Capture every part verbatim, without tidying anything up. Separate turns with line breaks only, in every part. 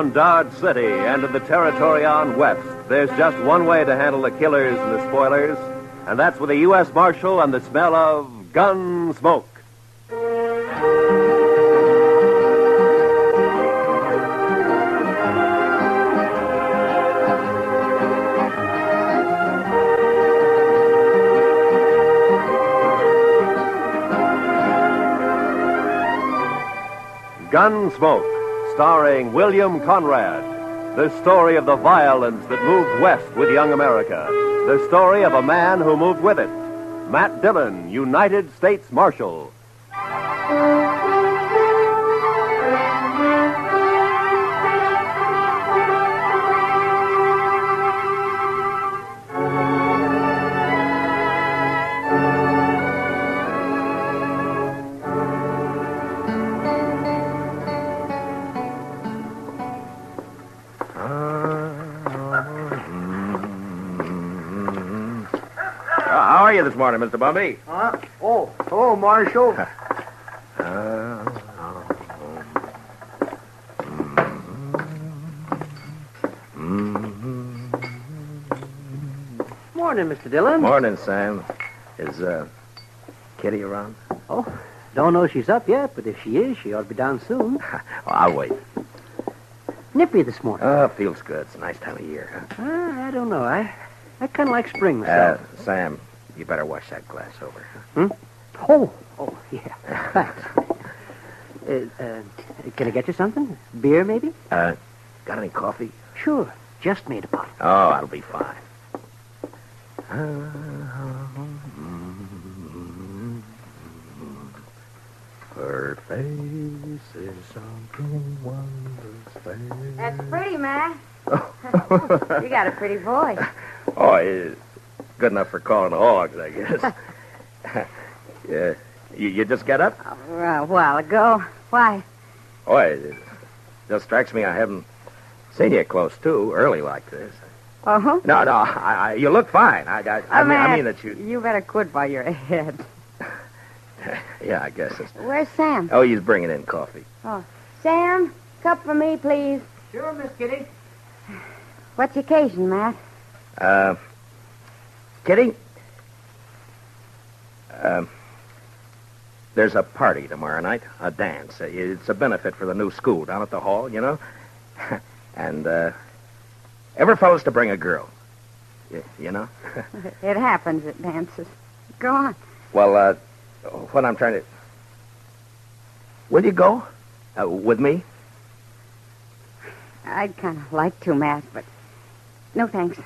around Dodge City and in the territory on west, there's just one way to handle the killers and the spoilers, and that's with a U S Marshal and the smell of gun smoke. Gunsmoke, starring William Conrad. The story of the violence that moved west with young America. The story of a man who moved with it. Matt Dillon, United States Marshal.
How are you this morning, Mister Bumby?
Huh? Oh, hello, Marshal.
uh,
Morning, Mister Dillon.
Morning, Sam. Is uh, Kitty around?
Oh, don't know she's up yet, but if she is, she ought to be down soon.
Oh, I'll wait.
Nippy this morning.
Oh, feels good. It's a nice time of year, huh?
Uh, I don't know. I I kind of like spring myself.
Uh, Sam, you better wash that glass over.
Hmm? Oh, oh, yeah. Thanks. uh, uh, can I get you something? Beer, maybe?
Uh, got any coffee?
Sure. Just made a pot.
Oh, that'll be fine. Her face is something wondrous.
That's pretty, Matt. You got a pretty voice.
Oh, it's good enough for calling hogs, I guess. Yeah, you, you just got up?
Oh, a while ago. Why?
Oh, it just strikes me I haven't seen you close, too, early like this.
Uh-huh.
No, no, I, I, you look fine. I, I, I,
Oh,
mean,
Matt,
I mean that you...
You better quit while you're ahead.
Yeah, I guess it's...
Where's Sam?
Oh, he's bringing in coffee.
Oh, Sam, cup for me, please.
Sure, Miss Kitty.
What's the occasion, Matt?
Uh, Kitty? Um, there's a party tomorrow night, a dance. It's a benefit for the new school down at the hall, you know? And, uh, every fellow's to bring a girl. You, you know?
It happens at dances. Go on.
Well, uh, what I'm trying to... Will you go? Uh, with me?
I'd kind of like to, Matt, but no thanks.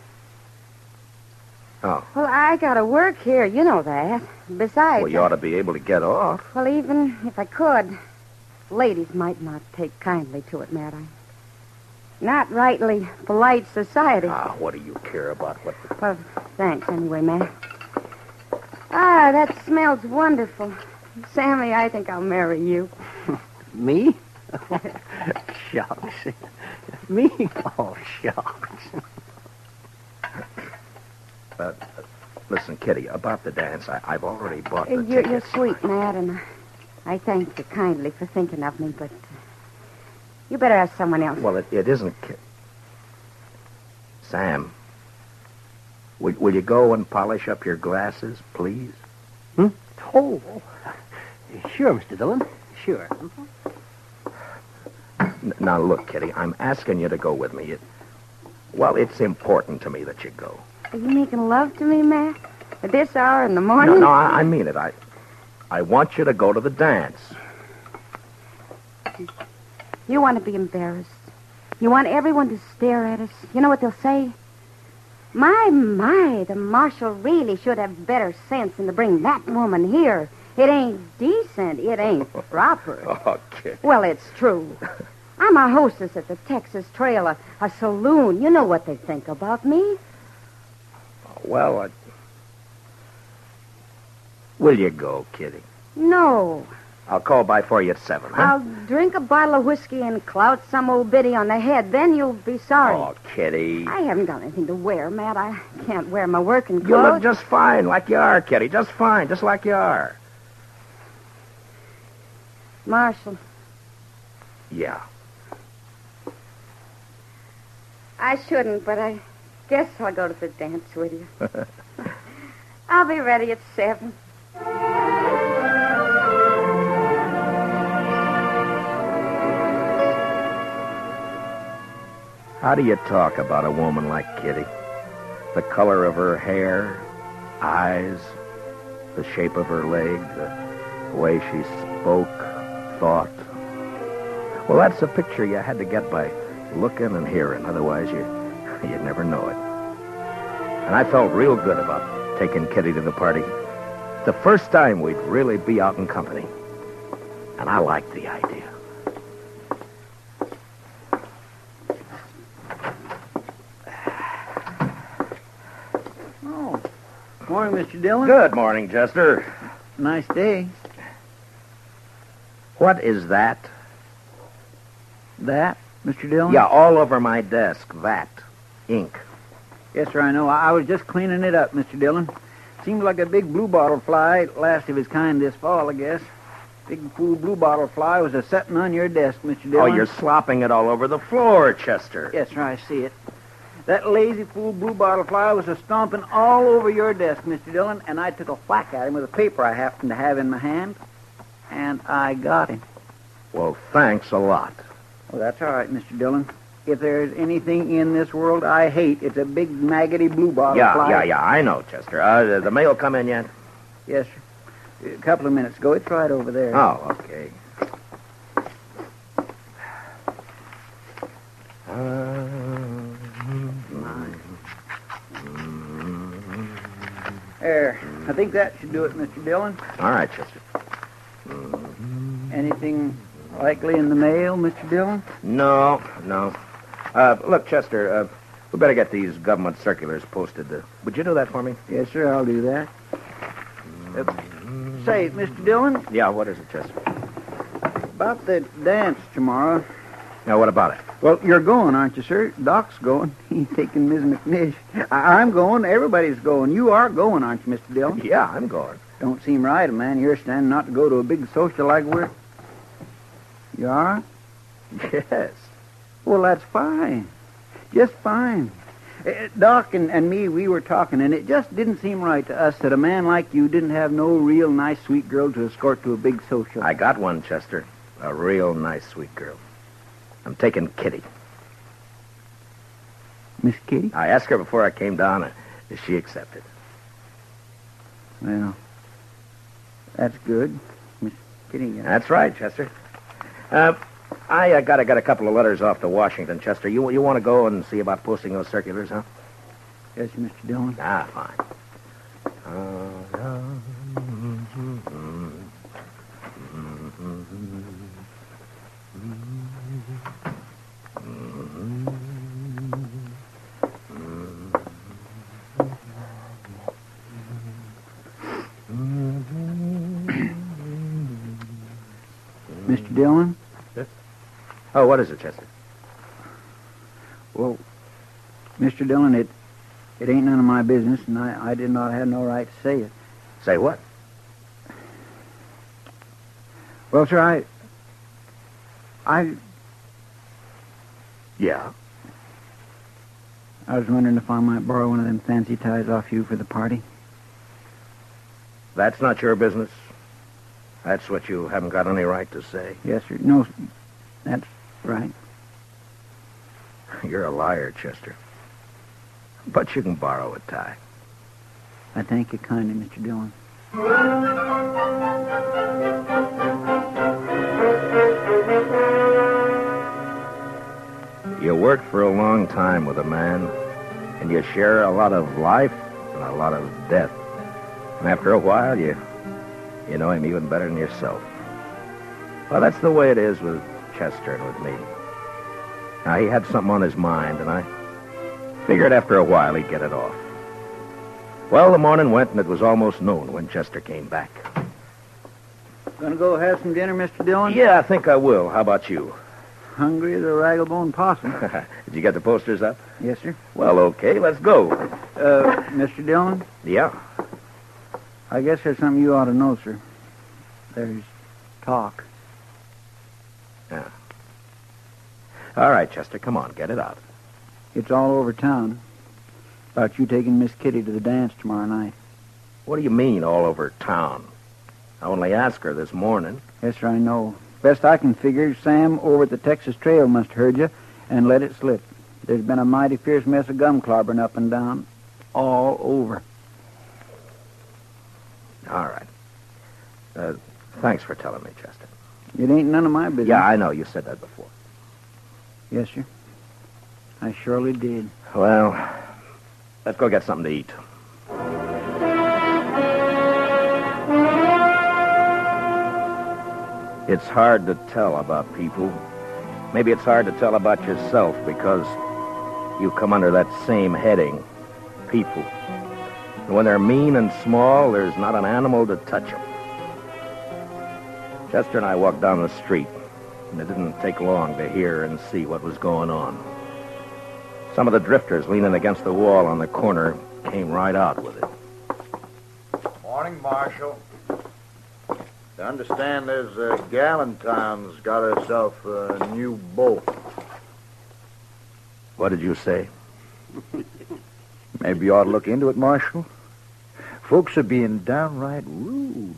Oh.
Well, I gotta work here. You know that. Besides...
Well, you ought to be able to get off.
Well, even if I could, ladies might not take kindly to it, Matt. I'm not rightly polite society.
Ah, what do you care about what... The...
Well, thanks anyway, Matt. Ah, that smells wonderful. Sammy, I think I'll marry you.
Me? Shucks. Me? Oh, shucks.
Uh, listen, Kitty, about the dance, I, I've already bought the
You're,
tickets.
you're sweet, Matt, and I thank you kindly for thinking of me, but uh, you better ask someone else.
Well, it, it isn't... Ki- Sam, will, will you go and polish up your glasses, please?
Hmm? Oh, sure, Mister Dillon. Sure.
N- now, look, Kitty, I'm asking you to go with me. It, well, it's important to me that you go.
Are you making love to me, Matt? At this hour in the morning?
No, no, I, I mean it. I, I want you to go to the dance.
You want to be embarrassed. You want everyone to stare at us. You know what they'll say? My, my, the marshal really should have better sense than to bring that woman here. It ain't decent. It ain't proper.
Oh, Kitty.
Well, it's true. I'm a hostess at the Texas Trail, a, a saloon. You know what they think about me.
Well, I... will you go, Kitty?
No.
I'll call by for you at seven, huh?
I'll drink a bottle of whiskey and clout some old biddy on the head. Then you'll be sorry.
Oh, Kitty.
I haven't got anything to wear, Matt. I can't wear my working clothes.
You look just fine, like you are, Kitty. Just fine, just like you are.
Marshal.
Yeah.
I shouldn't, but I guess I'll go to the dance with you. I'll be ready at seven.
How do you talk about a woman like Kitty? The color of her hair, eyes, the shape of her leg, the way she spoke, thought. Well, that's a picture you had to get by looking and hearing. Otherwise, you, you'd never know it. And I felt real good about taking Kitty to the party. The first time we'd really be out in company. And I liked the idea.
Oh, morning, Mister Dillon.
Good morning, Chester.
Nice day.
What is that?
That, Mister Dillon?
Yeah, all over my desk, that. Ink.
Yes, sir, I know. I I was just cleaning it up, Mister Dillon. Seems like a big blue bottle fly, last of his kind this fall, I guess. Big fool blue bottle fly was a setting on your desk, Mister Dillon.
Oh, you're slopping it all over the floor, Chester.
Yes, sir, I see it. That lazy fool blue bottle fly was a stomping all over your desk, Mister Dillon, and I took a whack at him with a paper I happened to have in my hand, and I got him.
Well, thanks a lot.
Well, that's all right, Mister Dillon. If there's anything in this world I hate, it's a big maggoty blue bottle
Yeah,
fly.
yeah, yeah, I know, Chester. Uh, the, the mail come in yet?
Yes, sir. A couple of minutes ago. It's right over there.
Oh, okay.
There. I think that should do it, Mister Dillon.
All right, Chester.
Anything likely in the mail, Mister Dillon?
No, no. Uh, look, Chester, uh, we better get these government circulars posted. Uh, would you do that for me?
Yes, sir, I'll do that. Uh, say, Mister Dillon,
Yeah, what is it, Chester?
about the dance tomorrow.
Now, what about it?
Well, you're going, aren't you, sir? Doc's going. He's taking Miss McNish. I- I'm going. Everybody's going. You are going, aren't you, Mister Dillon?
Yeah, I'm going.
Don't seem right, a man here standing not to go to a big social like we're... You are?
Yes.
Well, that's fine. Just fine. Uh, Doc and, and me, we were talking, and it just didn't seem right to us that a man like you didn't have no real nice, sweet girl to escort to a big social.
I got one, Chester. A real nice, sweet girl. I'm taking Kitty.
Miss Kitty?
I asked her before I came down, and she accepted.
Well, that's good. Miss Kitty. Uh,
That's right, Chester. Uh, I uh, got, I got a couple of letters off to Washington, Chester. You, you want to go and see about posting those circulars, huh?
yes, Mister Dillon.
Ah, fine. Uh,
Mister Dillon?
Oh, what is it, Chester?
Well, Mister Dillon, it it ain't none of my business, and I, I did not have no right to say it.
Say what?
Well, sir, I... I...
Yeah.
I was wondering if I might borrow one of them fancy ties off you for the party.
That's not your business. That's what you haven't got any right to say.
Yes, sir. No, that's right.
You're a liar, Chester. But you can borrow a tie.
I thank you kindly, Mister Dillon.
You work for a long time with a man, and you share a lot of life and a lot of death. And after a while, you you know him even better than yourself. Well, that's the way it is with Chester and with me. Now, he had something on his mind, and I figured after a while he'd get it off. Well, the morning went, and it was almost noon when Chester came back.
Gonna go have some dinner, Mister Dillon?
Yeah, I think I will. How about you?
Hungry as a raggle-bone possum.
Did you get the posters up?
Yes, sir.
Well, okay, let's go.
Uh, Mister Dillon,
Yeah.
I guess there's something you ought to know, sir. There's talk.
All right, Chester, come on, get it out.
It's all over town. About you taking Miss Kitty to the dance tomorrow night.
What do you mean, all over town? I only asked her this morning.
Yes, sir, I know. Best I can figure, Sam over at the Texas Trail must have heard you and let it slip. There's been a mighty fierce mess of gum clobbering up and down. All over.
All right. Uh, thanks for telling me, Chester.
It ain't none of my business.
Yeah, I know. You said that before.
Yes, sir. I surely did.
Well, let's go get something to eat. It's hard to tell about people. Maybe it's hard to tell about yourself because you come under that same heading, people. And when they're mean and small, there's not an animal to touch them. Chester and I walked down the street, and it didn't take long to hear and see what was going on. Some of the drifters leaning against the wall on the corner came right out with it.
Morning, Marshal. I understand there's uh, Galentine's got herself a new beau.
What did you say?
Maybe you ought to look into it, Marshal. Folks are being downright rude.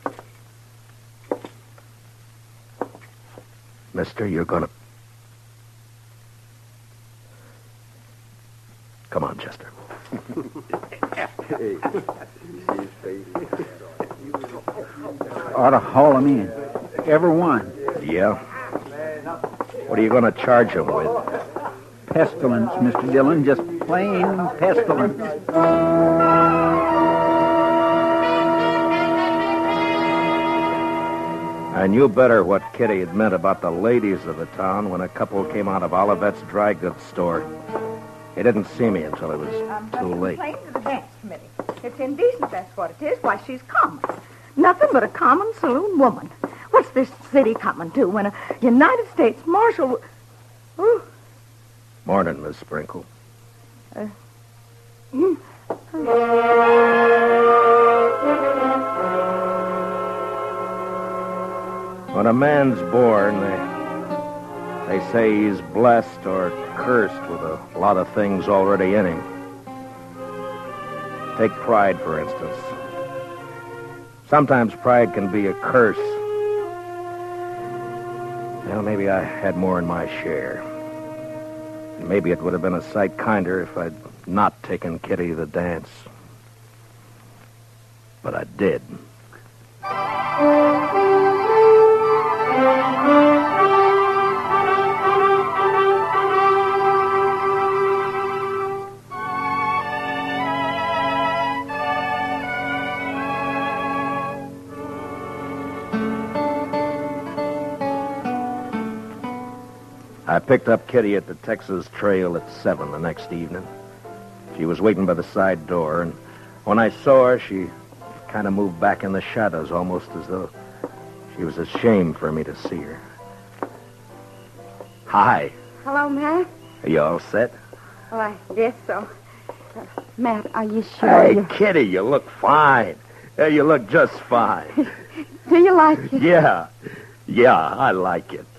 Mister, you're gonna... Come on, Chester.
Ought to haul them in. Every one.
Yeah? What are you gonna charge him with?
Pestilence, Mister Dillon. Just plain pestilence.
I knew better what Kitty had meant about the ladies of the town when a couple came out of Olivet's dry goods store. He didn't see me until it was
I'm
too late.
complain to the dance committee. It's indecent, that's what it is. Why, she's common. Nothing but a common saloon woman. What's this city coming to when a United States Marshal... Ooh.
Morning, Miss Sprinkle.
Uh, mm.
When a man's born, they, they say he's blessed or cursed with a lot of things already in him. Take pride, for instance. Sometimes pride can be a curse. Well, maybe I had more in my share. Maybe it would have been a sight kinder if I'd not taken Kitty to the dance. But I did. I picked up Kitty at the Texas Trail at seven the next evening. She was waiting by the side door, and when I saw her, she kind of moved back in the shadows, almost as though she was ashamed for me to see her. Hi.
Hello, Matt.
Are you all set?
Well, I guess so. Uh, Matt, are you sure?
Hey,
you...
Kitty, you look fine. Yeah, you look just fine.
Do you like it?
Yeah. Yeah, I like it.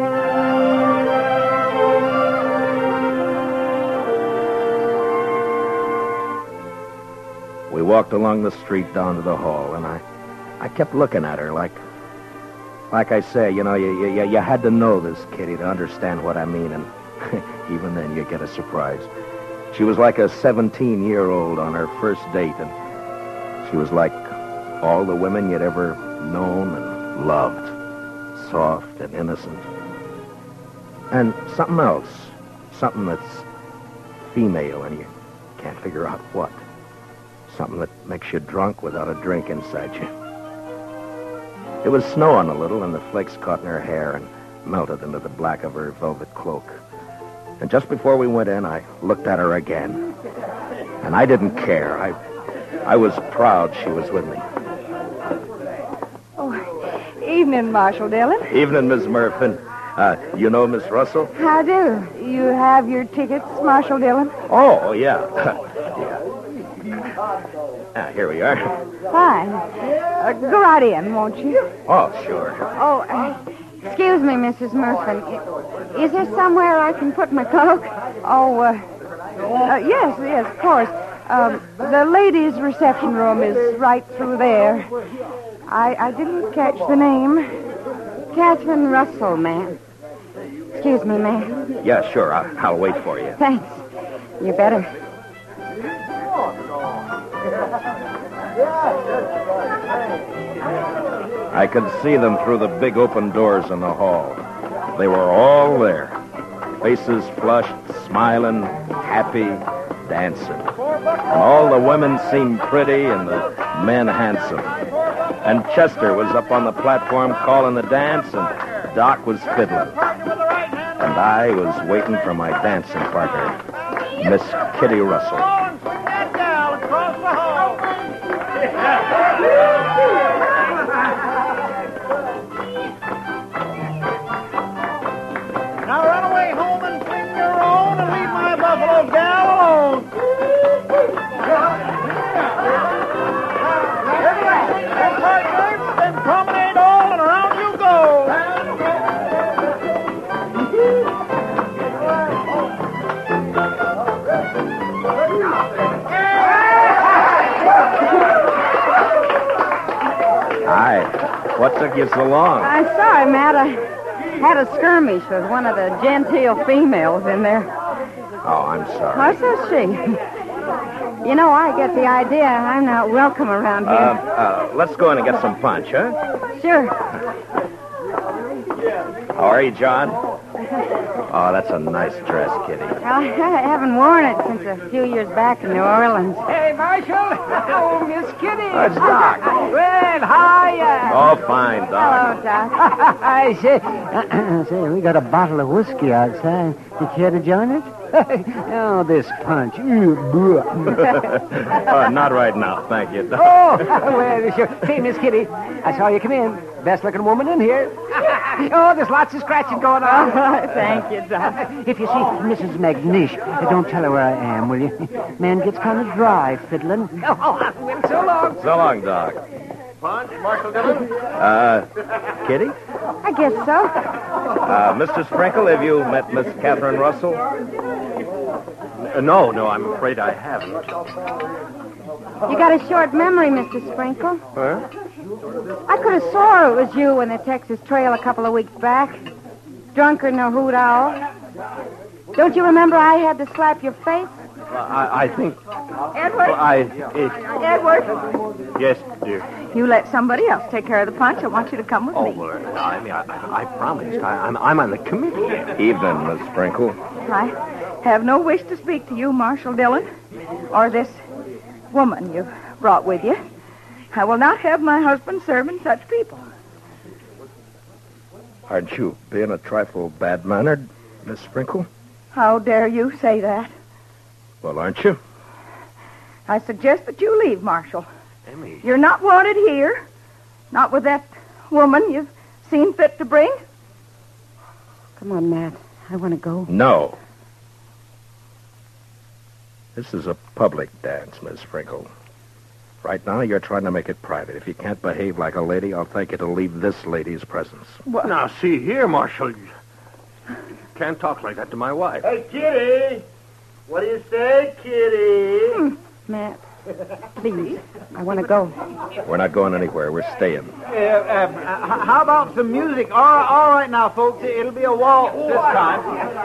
We walked along the street down to the hall, and I, I kept looking at her like, like I say, you know, you, you, you had to know this, Kitty, to understand what I mean, and even then you get a surprise. She was like a seventeen-year-old on her first date, and she was like all the women you'd ever known and loved, soft and innocent. And something else, something that's female, and you can't figure out what. Something that makes you drunk without a drink inside you. It was snowing a little, and the flakes caught in her hair and melted into the black of her velvet cloak. And just before we went in, I looked at her again. And I didn't care. I I was proud she was with me.
Oh, evening, Marshal Dillon.
Evening, Miss Murphy. Uh, you know Miss Russell?
How do? You have your tickets, Marshal Dillon?
Oh, yeah. yeah. Ah, here we are.
Fine. Uh, go right in, won't you?
Oh, sure.
Oh, uh,
Excuse me, Missus Murphy. Is there somewhere I can put my cloak?
Oh, uh, uh, yes, yes, of course. Um, the ladies' reception room is right through there. I, I didn't catch the name.
Catherine Russell, ma'am. Excuse me, ma'am.
Yeah, sure. I'll, I'll wait for you.
Thanks. You better.
I could see them through the big open doors in the hall. They were all there. Faces flushed, smiling, happy, dancing. And all the women seemed pretty and the men handsome. And Chester was up on the platform calling the dance, and Doc was fiddling. And I was waiting for my dancing partner, Miss Kitty Russell.
Now run away home and sing your own and leave my buffalo gal alone. Then promenade all and around you go.
Hi. What took you so long?
I'm sorry, Matt. I had a skirmish with one of the genteel females in there.
Oh, I'm sorry.
Oh, so she. You know, I get the idea I'm not welcome around here.
Uh, uh, let's go in and get some punch, huh?
Sure.
How are you, John? Oh, that's a nice dress, Kitty.
Well, I haven't worn it since a few years back in New Orleans.
Hey, Marshal. Oh, Miss Kitty.
Oh, it's Doc.
Well, hiya.
Oh, fine, Doc.
Hello, Doc.
I say, say, we got a bottle of whiskey outside. You care to join us? Oh, this punch.
uh, not right now, thank you, Doc.
Oh, well, sure. Hey, Miss Kitty, I saw you come in. Best-looking woman in here. Oh, there's lots of scratching going on.
Thank you, Doc.
If you see Missus McNish, don't tell her where I am, will you? Man gets kind of dry fiddling. Oh, well, so long.
So long, Doc.
Punch, Marshal Dillon.
Uh, Kitty?
I guess so.
Uh, Mister Sprinkle, have you met Miss Catherine Russell?
Uh, no, no, I'm afraid I haven't.
You got a short memory, Mister Sprinkle.
Huh?
I could have swore it was you in the Texas Trail a couple of weeks back. Drunker than a hoot owl. Don't you remember I had to slap your face?
Uh, I, I think...
Edward?
Well, I... It,
Edward?
yes, dear.
You let somebody else take care of the punch. I want you to come with
Oh,
me.
well, I mean, I, I promised. I, I'm, I'm on the committee.
Evening, Miss Sprinkle.
I have no wish to speak to you, Marshal Dillon, or this woman you've brought with you. I will not have my husband serving such people.
Aren't you being a trifle bad-mannered, Miss Sprinkle?
How dare you say that?
Well, aren't you?
I suggest that you leave, Marshal.
Emmy.
You're not wanted here. Not with that woman you've seen fit to bring.
Come on, Matt. I want to go.
No. This is a public dance, Miss Sprinkle. Right now, you're trying to make it private. If you can't behave like a lady, I'll thank you to leave this lady's presence.
Well, now, see here, Marshal. You can't talk like that to my wife.
Hey, Kitty. What do you say, Kitty?
Matt, please. I want to go.
We're not going anywhere. We're staying.
Uh, uh, how about some music? All, all right now, folks. It'll be a waltz this time.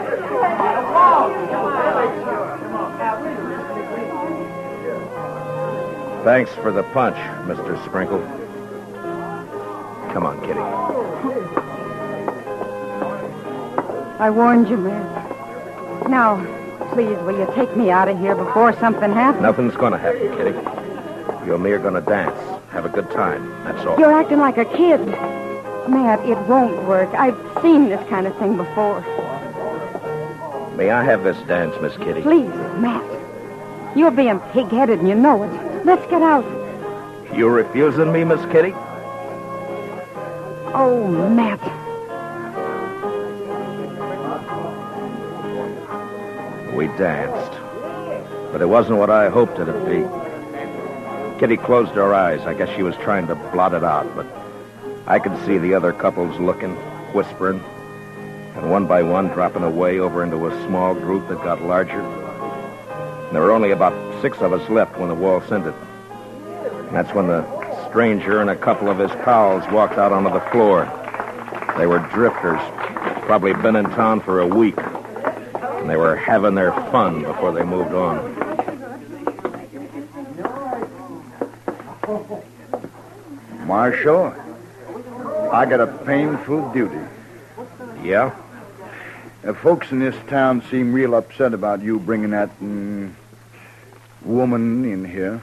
Thanks for the punch, Mister Sprinkle. Come on, Kitty.
I warned you, Matt. Now, please, will you take me out of here before something happens?
Nothing's going to happen, Kitty. You and me are going to dance. Have a good time. That's all.
You're acting like a kid. Matt, it won't work. I've seen this kind of thing before.
May I have this dance, Miss Kitty?
Please, Matt. You're being pig-headed and you know it. Let's get out.
You refusing me, Miss Kitty?
Oh, Matt.
We danced. But it wasn't what I hoped it'd be. Kitty closed her eyes. I guess she was trying to blot it out, but I could see the other couples looking. whispering, and one by one dropping away over into a small group that got larger. And there were only about six of us left when the waltz ended. And that's when the stranger and a couple of his pals walked out onto the floor. They were drifters, probably been in town for a week, and they were having their fun before they moved on.
Marshal, I got a painful duty.
Yeah?
Uh, folks in this town seem real upset about you bringing that mm, woman in here.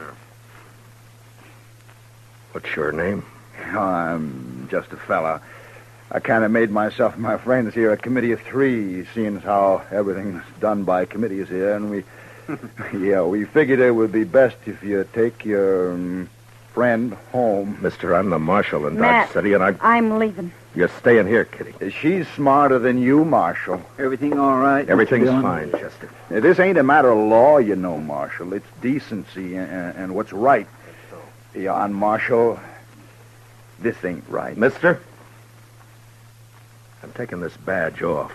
What's your name?
I'm just a fella. I kind of made myself and my friends here a committee of three, seeing as how everything's done by committees here, and we, yeah, we figured it would be best if you take your um, friend home.
Mister, I'm the marshal in
Matt,
Dodge City, and I...
I'm leaving.
You're staying here, Kitty.
She's smarter than you, Marshal.
Everything all right?
Everything's
Mister Dillon?
fine, Chester.
Now, this ain't a matter of law, you know, Marshal. It's decency and, and, and what's right. Yeah, and Marshal, this ain't right.
Mister, I'm taking this badge off.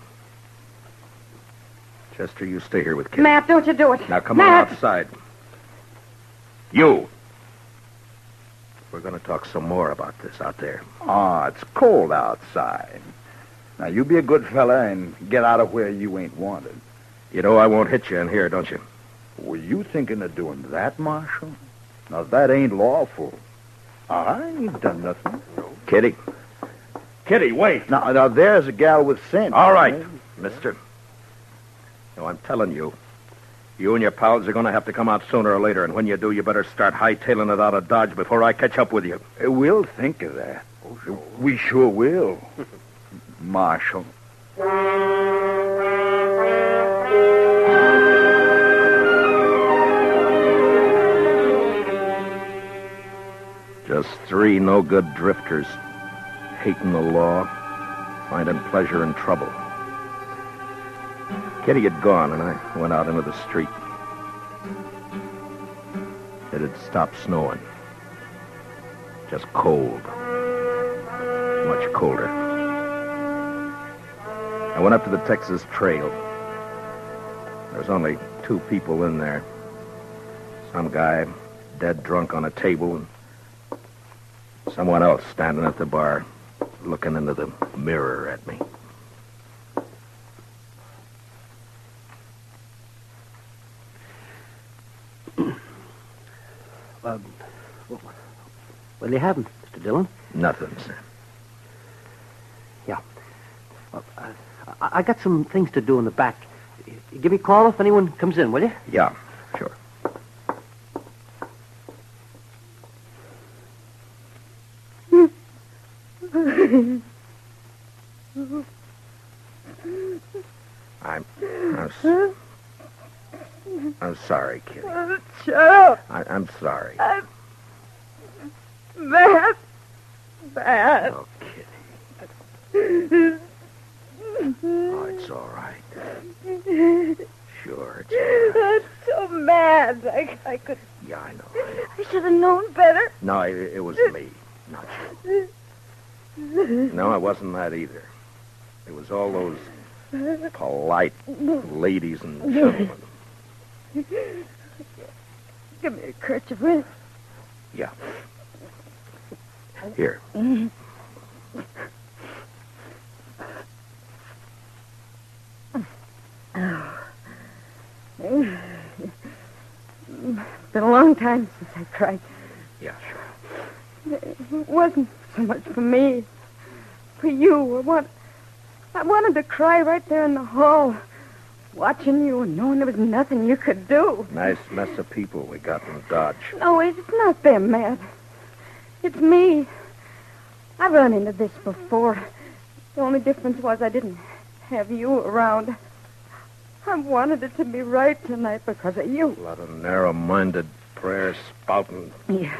Chester, you stay here with Kitty.
Matt, don't you do it.
Now, come
Matt.
on outside. You. We're going to talk some more about this out there.
Ah, it's cold outside. Now, you be a good fella and get out of where you ain't wanted.
You know I won't hit you in here, don't you?
Were you thinking of doing that, Marshal? Now, that ain't lawful. I ain't done nothing.
Kitty. Kitty, wait.
Now, now there's a gal with sense.
All right, mister. Now, I'm telling you, you and your pals are going to have to come out sooner or later, and when you do, you better start hightailing it out of Dodge before I catch up with you.
Uh, We'll think of that. We sure will. Marshal.
Just three no-good drifters, hating the law, finding pleasure in trouble. Kitty had gone, and I went out into the street. It had stopped snowing. Just cold. Much colder. I went up to the Texas Trail. There was only two people in there. Some guy dead drunk on a table, and someone else standing at the bar, looking into the mirror at me.
Uh, what do you have, Mister Dillon?
Nothing, sir.
Yeah. Well, uh, I, I got some things to do in the back. Give me a call if anyone comes in, will you?
Yeah, sure. I'm, I'm, s- I'm sorry, Kitty.
Shut up.
I, I'm sorry.
I'm bad. Bad.
Oh, Kitty. Oh, it's all right. Sure, it's all right.
I'm so mad. I, I could.
Yeah, I know. I know.
I should have known better.
No, it, it was me, not you. No, it wasn't that either. It was all those polite ladies and gentlemen.
Give me a kerchief, will you?
Yeah. Here.
Been a long time since I cried.
Yeah, sure.
It wasn't so much for me. For you. I, want, I wanted to cry right there in the hall, watching you and knowing there was nothing you could do.
Nice mess of people we got in Dodge.
No, it's not them, Matt. It's me. I've run into this before. The only difference was I didn't have you around. I wanted it to be right tonight because of you.
A lot of narrow-minded prayer spouting.
Yeah.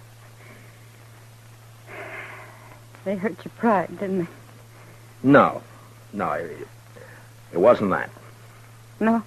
They hurt your pride, didn't they?
No. No, it, it wasn't that.
No?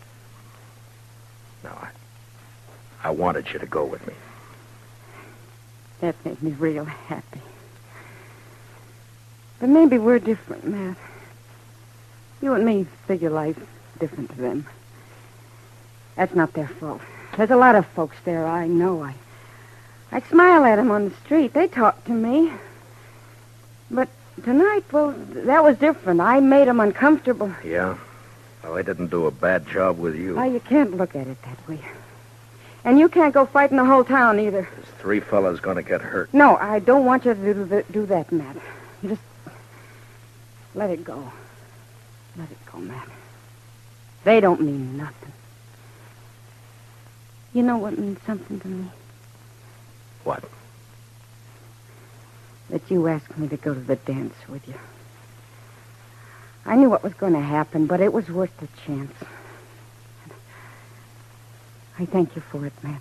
No, I, I wanted you to go with me.
That made me real happy. But maybe we're different, Matt. You and me figure life different to them. That's not their fault. There's a lot of folks there I know. I, I smile at them on the street. They talk to me. But tonight, well, that was different. I made them uncomfortable.
Yeah? Well, I didn't do a bad job with you.
Why, you can't look at it that way. And you can't go fighting the whole town either.
There's three fellas going to get hurt.
No, I don't want you to do, the, do that, Matt. You just let it go. Let it go, Matt. They don't mean nothing. You know what means something to me?
What?
That you asked me to go to the dance with you. I knew what was going to happen, but it was worth the chance. I thank you for it, Matt.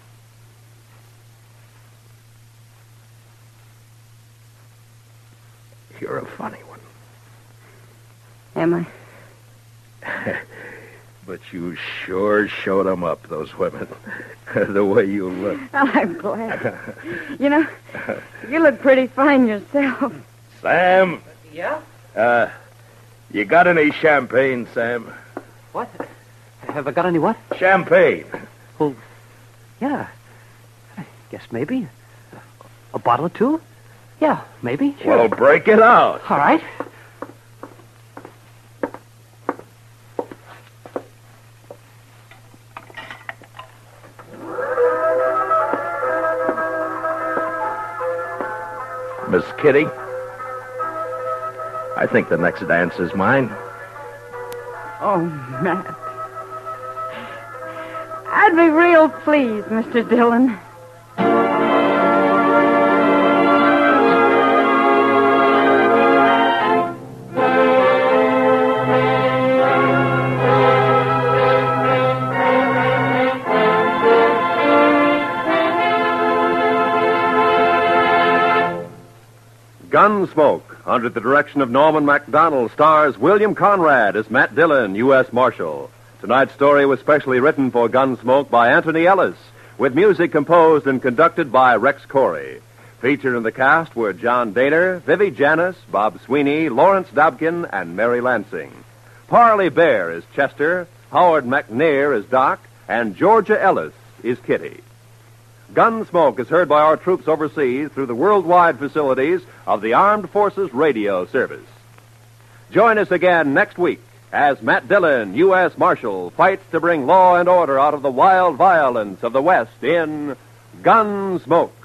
You're a funny one.
Am I?
But you sure showed them up, those women. The way you look.
Well, I'm glad. You know, you look pretty fine yourself.
Sam?
Yeah?
Uh, you got any champagne, Sam?
What? Have I got any what?
Champagne.
Well, yeah. I guess maybe. A bottle or two? Yeah, maybe. Sure.
Well, break it out.
All right.
Miss Kitty, I think the next dance is mine.
Oh, Matt. I'd be real pleased, Mister Dillon.
Gunsmoke, under the direction of Norman MacDonald, stars William Conrad as Matt Dillon, U S Marshal. Tonight's story was specially written for Gunsmoke by Anthony Ellis, with music composed and conducted by Rex Corey. Featured in the cast were John Daner, Vivi Janis, Bob Sweeney, Lawrence Dobkin, and Mary Lansing. Parley Bear is Chester, Howard McNair is Doc, and Georgia Ellis is Kitty. Gunsmoke is heard by our troops overseas through the worldwide facilities of the Armed Forces Radio Service. Join us again next week as Matt Dillon, U S Marshal, fights to bring law and order out of the wild violence of the West in Gunsmoke.